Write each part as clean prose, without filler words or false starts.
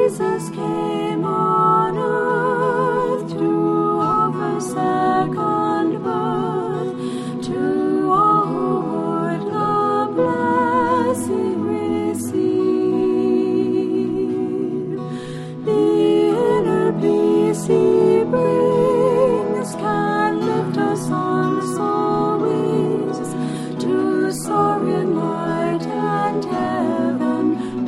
Jesus came on earth to offer second birth to all who would the blessing receive. The inner peace he brings can lift us on soul wings to soar in light and heaven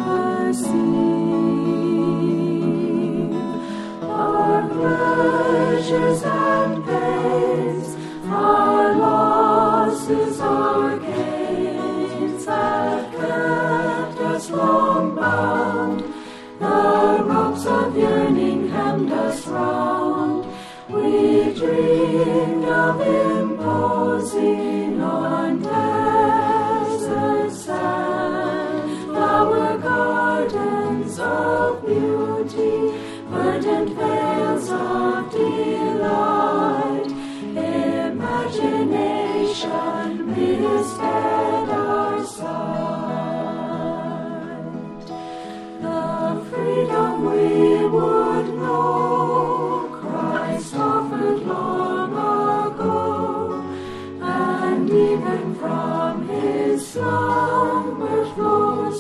perceive. Our pleasures and pains, our losses, our gains have kept us long bound. The ropes of yearning hemmed us round. We dreamed of imposing on desert sand flower gardens of beauty, verdant vales of delight. Imagination misled our sight. The freedom we would know, Christ offered long ago, and even from his slumber flows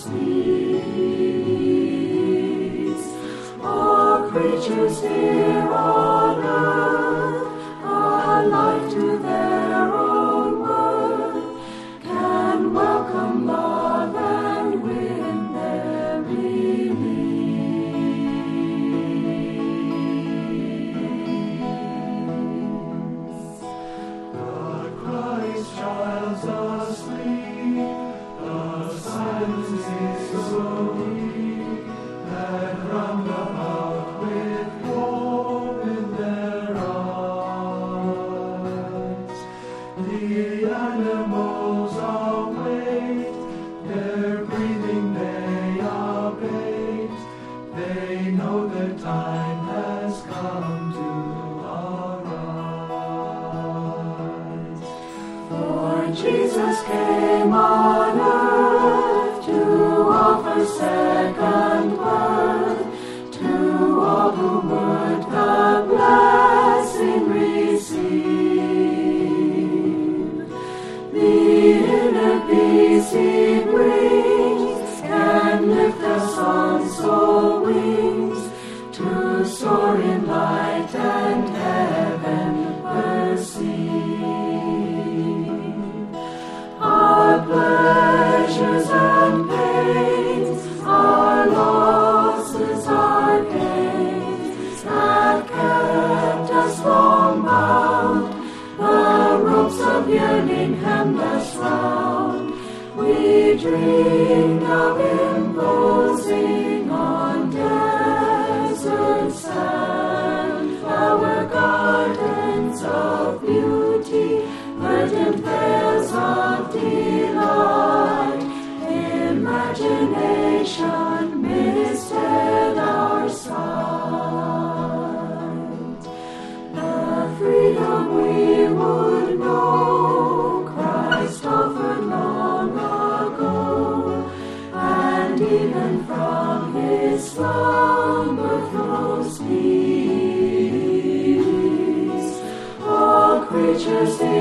peace. All creatures here on earth, alive to their own worth, can welcome love and win their release. The Christ child's asleep, the silence is so deep, that round about with hope in their eyes. The animals await, their breathing they abate. They know the time has come to arise. For Jesus came on earth to offer second birth to all who would the blessing receive. The inner peace he brings can lift us on soul wings to soar in light and heaven perceive. Our pleasures and pains, our losses, our gains have kept us long bound. The ropes of yearning hemmed us round. We dreamed of imposing on desert sand flower gardens of beauty, verdant vales of delight. Imagination misled our sight. The freedom we would know, Christ offered long ago, and even from his slumber flows peace. All creatures